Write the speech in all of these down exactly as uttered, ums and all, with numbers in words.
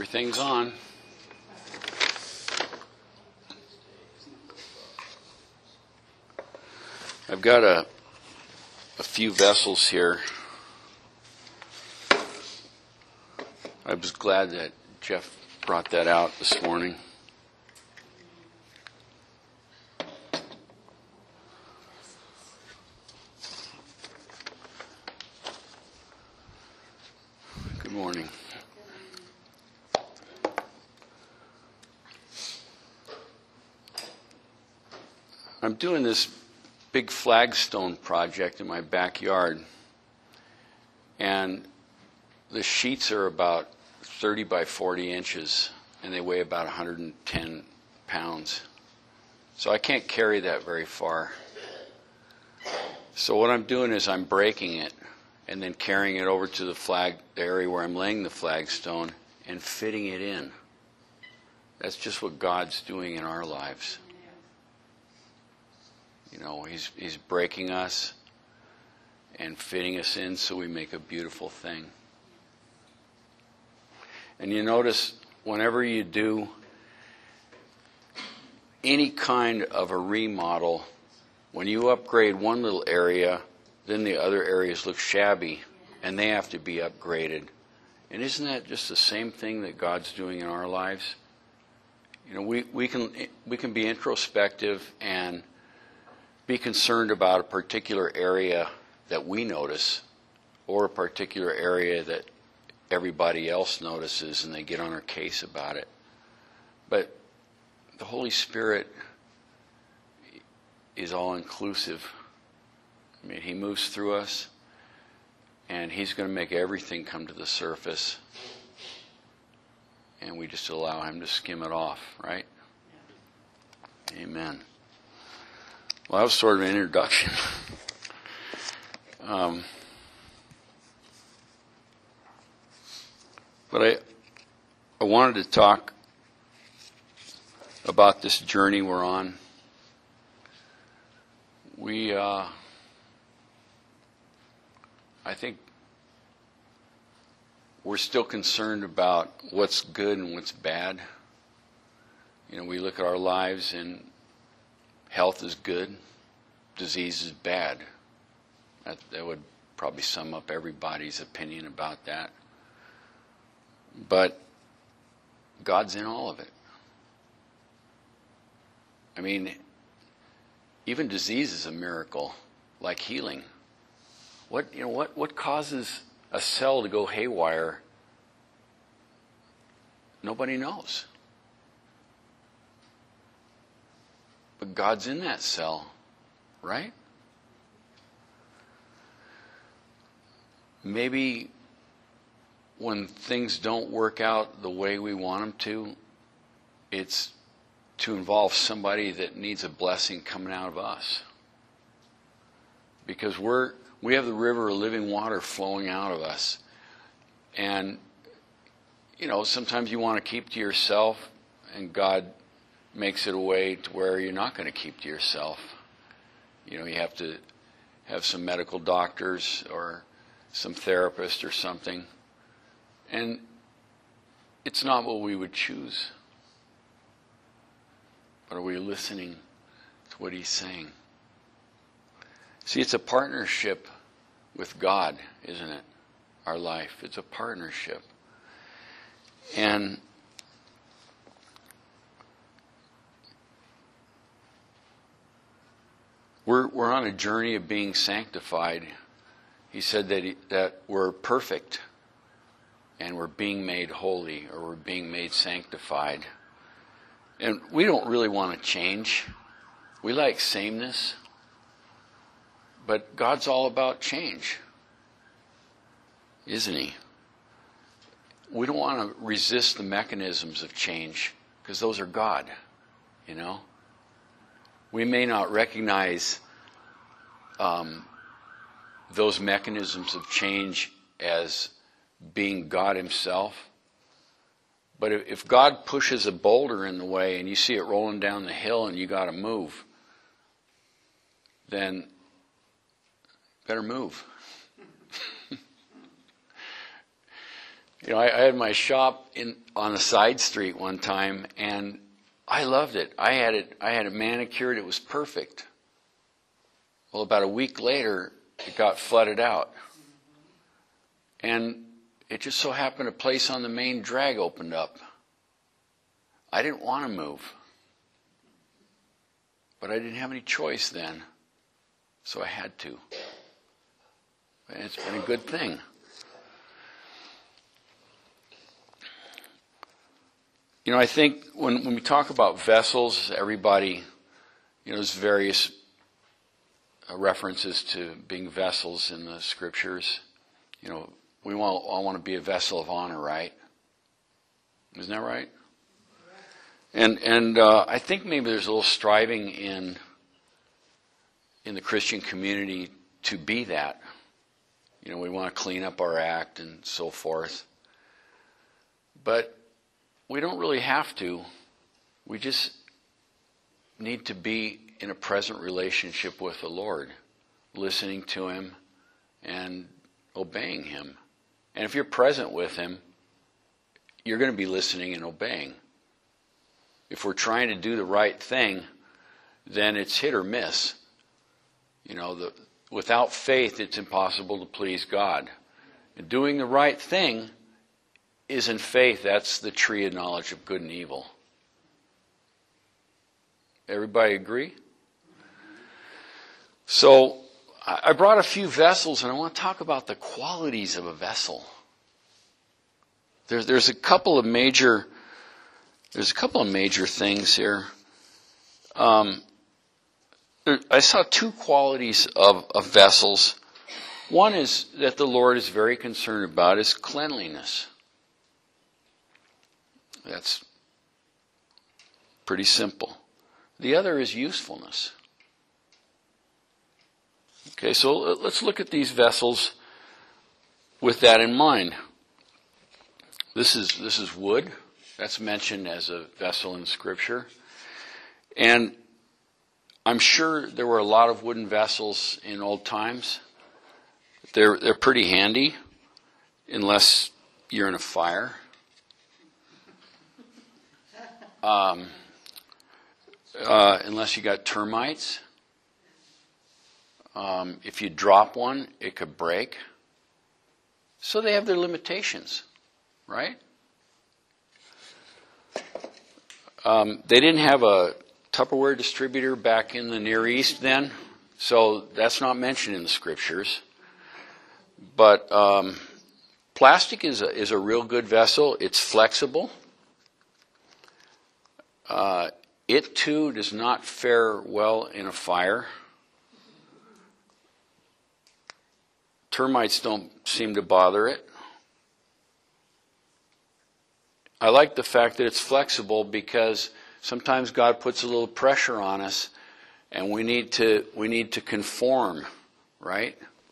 Everything's on. I've got a, a few vessels here. I was glad that Jeff brought that out this morning. Good morning. I'm doing this big flagstone project in my backyard, and the sheets are about thirty by forty inches, and they weigh about one hundred ten pounds. So I can't carry that very far. So what I'm doing is I'm breaking it and then carrying it over to the flag, the area where I'm laying the flagstone, and fitting it in. That's just what God's doing in our lives. You know, he's he's breaking us and fitting us in so we make a beautiful thing. And you notice whenever you do any kind of a remodel, when you upgrade one little area, then the other areas look shabby and they have to be upgraded. And isn't that just the same thing that God's doing in our lives? You know, we, we can we can be introspective and be concerned about a particular area that we notice, or a particular area that everybody else notices and they get on our case about it. But the Holy Spirit is all inclusive. I mean, he moves through us and he's going to make everything come to the surface, and we just allow him to skim it off, right? Amen. Well, that was sort of an introduction. um, but I, I wanted to talk about this journey we're on. We, uh, I think, we're still concerned about what's good and what's bad. You know, we look at our lives and health is good, disease is bad. That, that would probably sum up everybody's opinion about that. But God's in all of it. I mean, even disease is a miracle, like healing. What you know, what what causes a cell to go haywire? Nobody knows. But God's in that cell, right? Maybe when things don't work out the way we want them to, it's to involve somebody that needs a blessing coming out of us. Because we're we have the river of living water flowing out of us. And, you know, sometimes you want to keep to yourself, and God makes it a way to where you're not going to keep to yourself. You know, you have to have some medical doctors or some therapist or something. And it's not what we would choose. But are we listening to what he's saying? See, it's a partnership with God, isn't it? Our life. It's a partnership. And We're we're on a journey of being sanctified. He said that he, that we're perfect and we're being made holy, or we're being made sanctified. And we don't really want to change. We like sameness. But God's all about change, isn't he? We don't want to resist the mechanisms of change, because those are God, you know. We may not recognize um, those mechanisms of change as being God himself. But if, if God pushes a boulder in the way and you see it rolling down the hill and you got to move, then better move. You know, I, I had my shop in on a side street one time, and I loved it. I had it. I had it manicured. It was perfect. Well, about a week later, it got flooded out, and it just so happened a place on the main drag opened up. I didn't want to move, but I didn't have any choice then, so I had to. And it's been a good thing. You know, I think when, when we talk about vessels, everybody, you know, there's various uh, references to being vessels in the scriptures. You know, we all, all want to be a vessel of honor, right? Isn't that right? And and uh, I think maybe there's a little striving in in the Christian community to be that. You know, we want to clean up our act and so forth. But we don't really have to. We just need to be in a present relationship with the Lord, listening to Him and obeying Him. And if you're present with Him, you're going to be listening and obeying. If we're trying to do the right thing, then it's hit or miss. You know, the, without faith, it's impossible to please God. And doing the right thing is in faith. That's the tree of knowledge of good and evil. Everybody agree? So I brought a few vessels, and I want to talk about the qualities of a vessel. There's there's a couple of major there's a couple of major things here. Um, there, I saw two qualities of, of vessels. One is that the Lord is very concerned about is cleanliness. That's pretty simple. The other is usefulness. Okay, so let's look at these vessels with that in mind. This is this is wood. That's mentioned as a vessel in Scripture. And I'm sure there were a lot of wooden vessels in old times. They're they're pretty handy, unless you're in a fire. Um, uh, unless you got termites. Um, if you drop one, it could break. So they have their limitations, right? Um, they didn't have a Tupperware distributor back in the Near East then, so that's not mentioned in the Scriptures. But um, plastic is a, is a real good vessel. It's flexible. Uh, it too does not fare well in a fire. Termites don't seem to bother it. I like the fact that it's flexible because sometimes God puts a little pressure on us, and we need to we need to conform, right?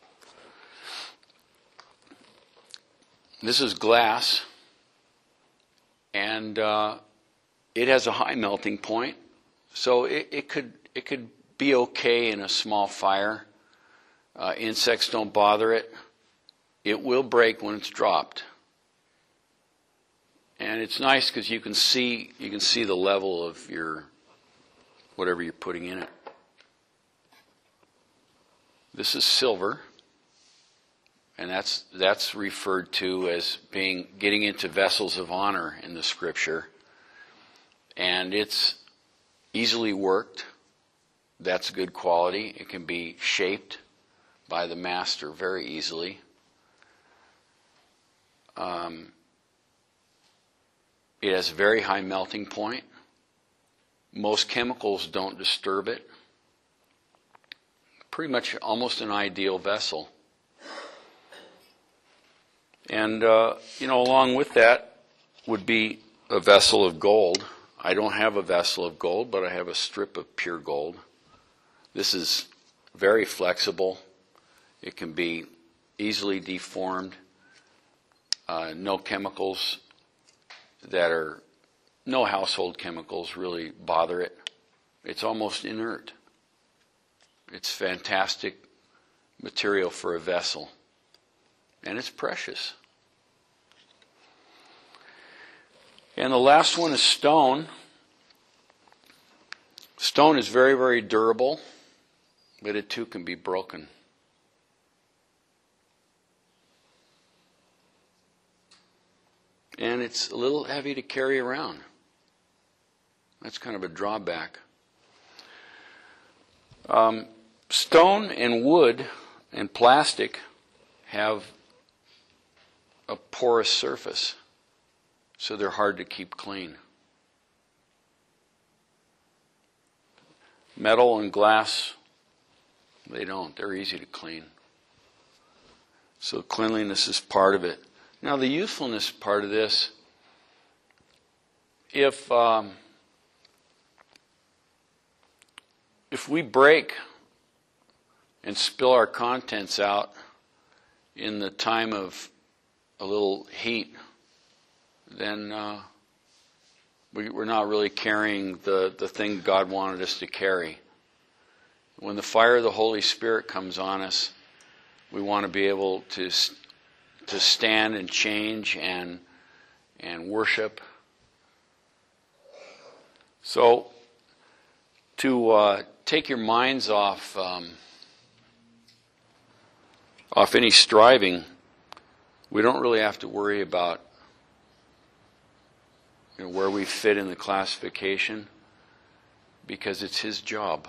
This is glass, and uh, it has a high melting point, so it, it could it could be okay in a small fire. Uh, insects don't bother it. It will break when it's dropped. And it's nice because you can see you can see the level of your whatever you're putting in it. This is silver, and that's that's referred to as being getting into vessels of honor in the Scripture. And it's easily worked. That's good quality. It can be shaped by the master very easily. Um, it has a very high melting point. Most chemicals don't disturb it. Pretty much almost an ideal vessel. And, uh, you know, along with that would be a vessel of gold. I don't have a vessel of gold, but I have a strip of pure gold. This is very flexible. It can be easily deformed. Uh, no chemicals that are, no household chemicals really bother it. It's almost inert. It's fantastic material for a vessel. And it's precious. And the last one is stone. Stone is very, very durable, but it too can be broken. And it's a little heavy to carry around. That's kind of a drawback. Um, stone and wood and plastic have a porous surface, so they're hard to keep clean. Metal and glass, they don't. They're easy to clean. So cleanliness is part of it. Now the youthfulness part of this, if um, if we break and spill our contents out in the time of a little heat, then uh, we, we're not really carrying the, the thing God wanted us to carry. When the fire of the Holy Spirit comes on us, we want to be able to to stand and change and and worship. So to uh, take your minds off um, off any striving, we don't really have to worry about you know, where we fit in the classification, because it's His job.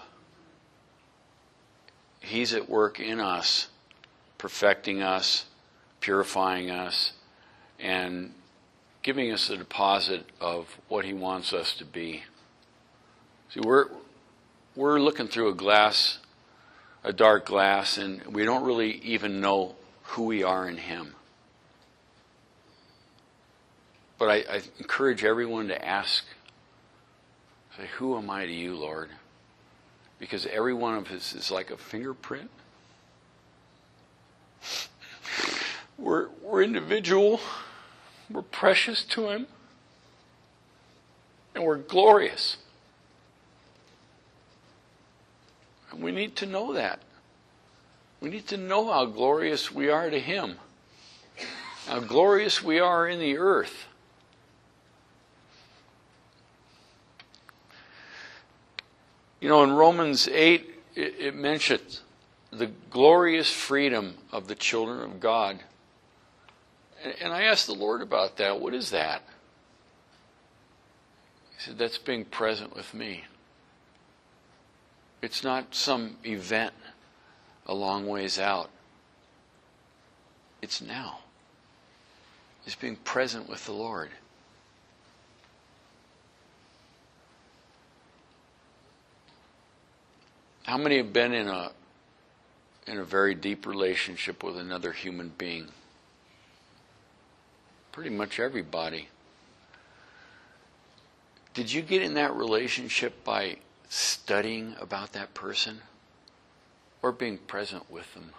He's at work in us, perfecting us, purifying us, and giving us a deposit of what He wants us to be. See, we're we're looking through a glass, a dark glass, and we don't really even know who we are in Him. But I, I encourage everyone to ask, say, who am I to you, Lord? Because every one of us is like a fingerprint. We're, we're individual. We're precious to Him. And we're glorious. And we need to know that. We need to know how glorious we are to Him. How glorious we are in the earth. You know, in Romans eight, it, it mentions the glorious freedom of the children of God. And, and I asked the Lord about that. What is that? He said, that's being present with me. It's not some event a long ways out. It's now. It's being present with the Lord. How many have been in a in a very deep relationship with another human being? Pretty much everybody. Did you get in that relationship by studying about that person or being present with them?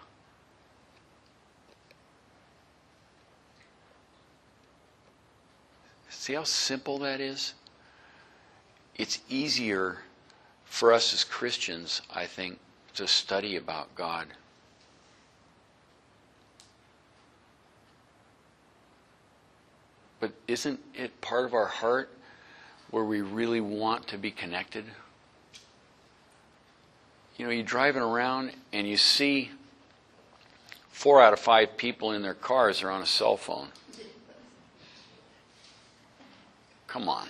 See how simple that is? It's easier for us as Christians, I think, to study about God. But isn't it part of our heart where we really want to be connected? You know, you're driving around and you see four out of five people in their cars are on a cell phone. Come on.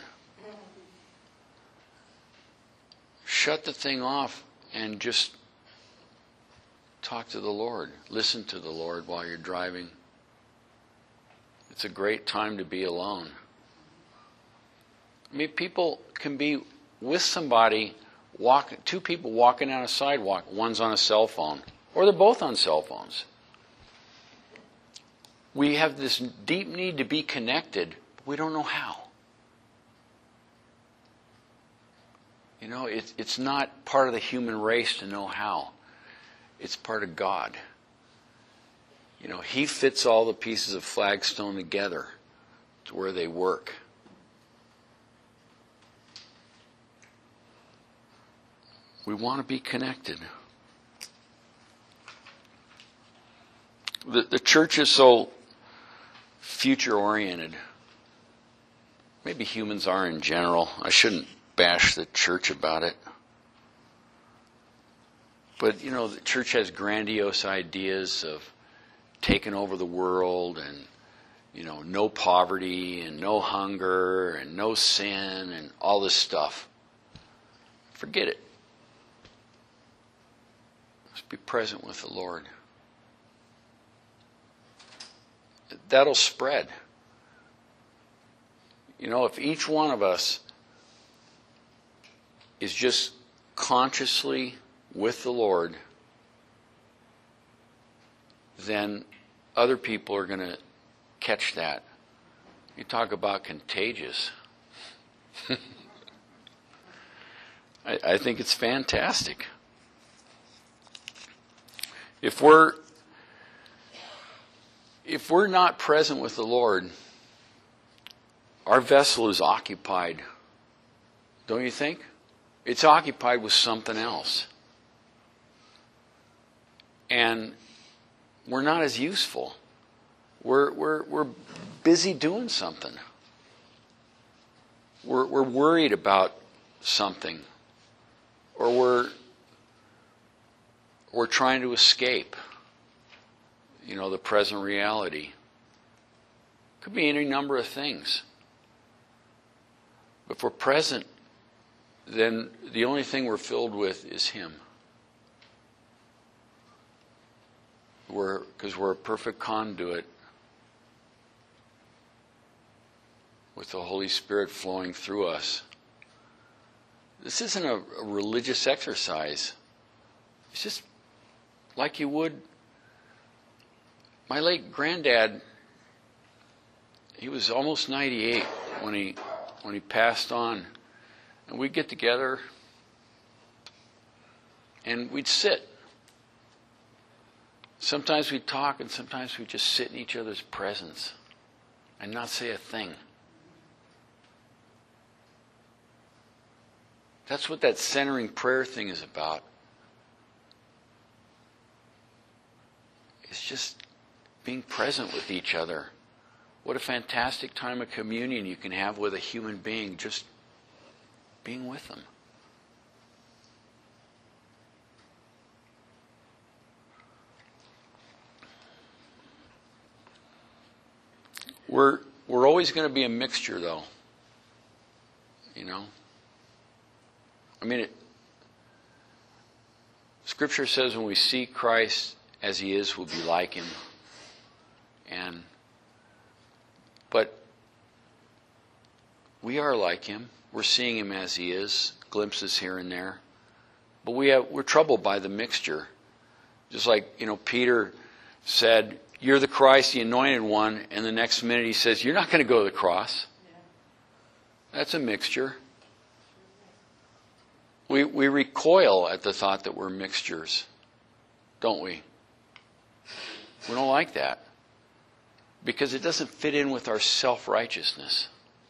Shut the thing off and just talk to the Lord. Listen to the Lord while you're driving. It's a great time to be alone. I mean, people can be with somebody, walk, two people walking down a sidewalk. One's on a cell phone, or they're both on cell phones. We have this deep need to be connected, but we don't know how. You know, it's it's not part of the human race to know how. It's part of God. You know, He fits all the pieces of flagstone together to where they work. We want to be connected. The, the church is so future-oriented. maybe humans are in general. I shouldn't bash the church about it. But, you know, the church has grandiose ideas of taking over the world and, you know, no poverty and no hunger and no sin and all this stuff. Forget it. Let's be present with the Lord. That'll spread. You know, if each one of us is just consciously with the Lord, then other people are going to catch that. You talk about contagious. I, I think it's fantastic. If we're if we're not present with the Lord, our vessel is occupied. Don't you think? It's occupied with something else. And we're not as useful. We're we're we're busy doing something. We're we're worried about something. Or we're we're trying to escape, you know, the present reality. Could be any number of things. But if we're present, then the only thing we're filled with is Him. We're, because we're a perfect conduit with the Holy Spirit flowing through us. This isn't a, a religious exercise. It's just like you would. My late granddad, he was almost ninety-eight when he when he passed on. And we'd get together and we'd sit. Sometimes we'd talk and sometimes we'd just sit in each other's presence and not say a thing. That's what that centering prayer thing is about. It's just being present with each other. What a fantastic time of communion you can have with a human being, just being with them. We're we're always going to be a mixture, though. You know? I mean, it, Scripture says when we see Christ as He is, we'll be like Him. And but we are like Him. We're seeing Him as He is, glimpses here and there. But we have, we're troubled by the mixture. Just like, you know, Peter said, "You're the Christ, the anointed one," and the next minute he says, "You're not going to go to the cross." That's a mixture. We we recoil at the thought that we're mixtures, don't we? We don't like that. Because it doesn't fit in with our self-righteousness.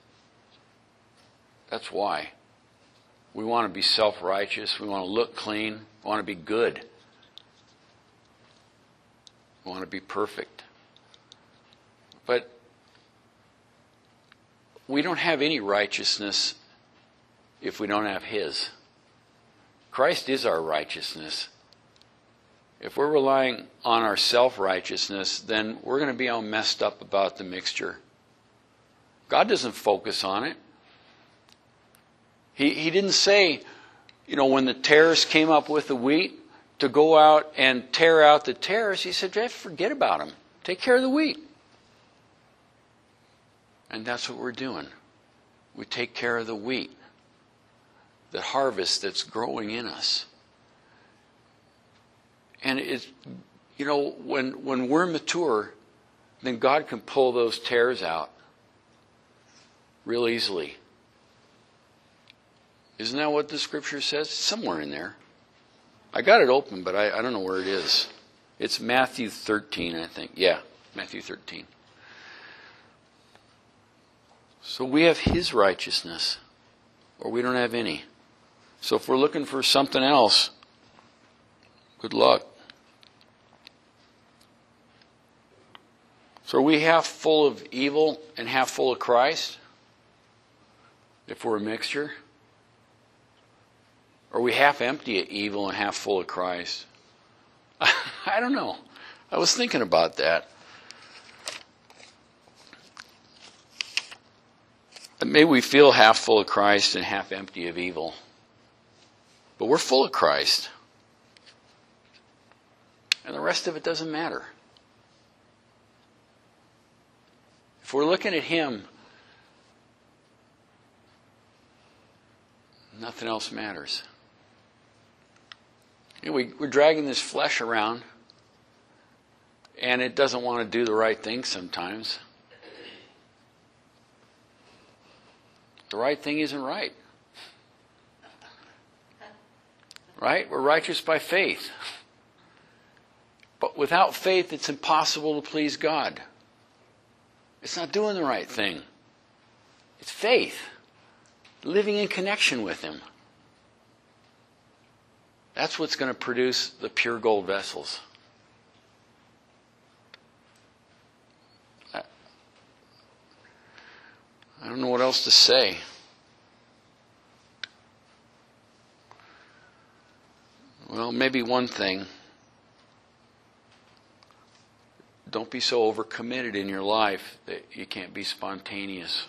That's why. We want to be self-righteous. We want to look clean. We want to be good. We want to be perfect. But we don't have any righteousness if we don't have His. Christ is our righteousness. If we're relying on our self-righteousness, then we're going to be all messed up about the mixture. God doesn't focus on it. He, he didn't say, you know, when the tares came up with the wheat, to go out and tear out the tares. He said, just forget about them. Take care of the wheat. And that's what we're doing. We take care of the wheat, the harvest that's growing in us. And it's, you know, when when we're mature, then God can pull those tares out real easily. Isn't that what the Scripture says? It's somewhere in there. I got it open, but I, I don't know where it is. It's Matthew thirteen, I think. Yeah, Matthew thirteen. So we have His righteousness, or we don't have any. So if we're looking for something else, good luck. So are we half full of evil and half full of Christ? if we're a mixture? Are we half empty of evil and half full of Christ? I don't know. I was thinking about that. Maybe we feel half full of Christ and half empty of evil. But we're full of Christ. And the rest of it doesn't matter. If we're looking at Him, nothing else matters. You know, we, we're dragging this flesh around, and it doesn't want to do the right thing sometimes. The right thing isn't right. Right? We're righteous by faith. But without faith, it's impossible to please God. It's not doing the right thing. It's faith. Living in connection with Him. That's what's going to produce the pure gold vessels. I, I don't know what else to say. Well, maybe one thing. Don't be so overcommitted in your life that you can't be spontaneous.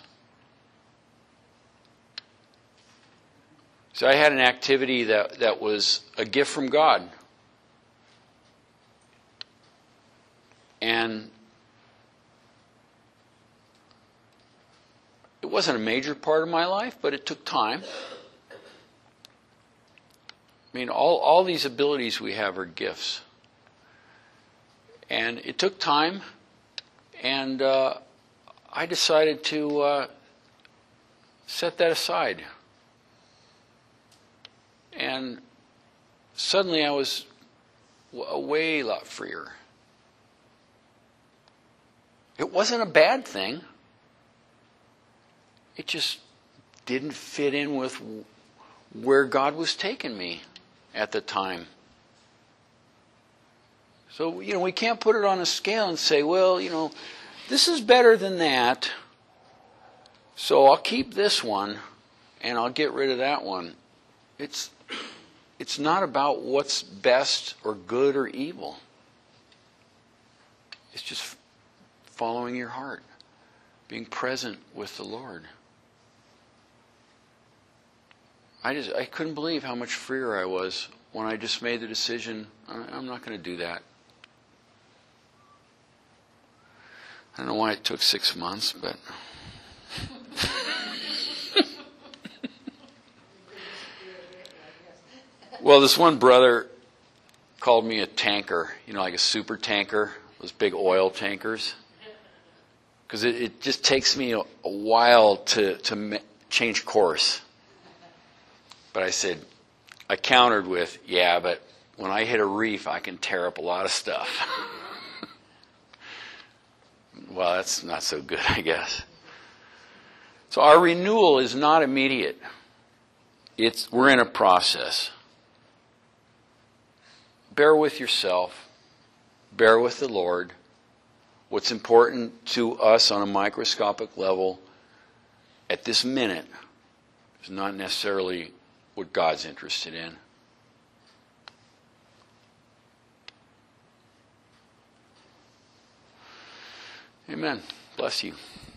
So I had an activity that, that was a gift from God. And it wasn't a major part of my life, but it took time. I mean, all, all these abilities we have are gifts. And it took time, and uh, I decided to uh, set that aside. And suddenly I was a way lot freer. It wasn't a bad thing. It just didn't fit in with where God was taking me at the time. So, you know, we can't put it on a scale and say, well, you know, this is better than that, so I'll keep this one and I'll get rid of that one. It's it's not about what's best or good or evil. It's just following your heart, being present with the Lord. I just I couldn't believe how much freer I was when I just made the decision, I'm not going to do that. I don't know why it took six months, but well, this one brother called me a tanker, you know, like a super tanker, those big oil tankers. Because it, it just takes me a, a while to, to ma- change course. But I said, I countered with, yeah, but when I hit a reef, I can tear up a lot of stuff. Well, that's not so good, I guess. So our renewal is not immediate. It's we're in a process. Bear with yourself. Bear with the Lord. What's important to us on a microscopic level at this minute is not necessarily what God's interested in. Amen. Bless you.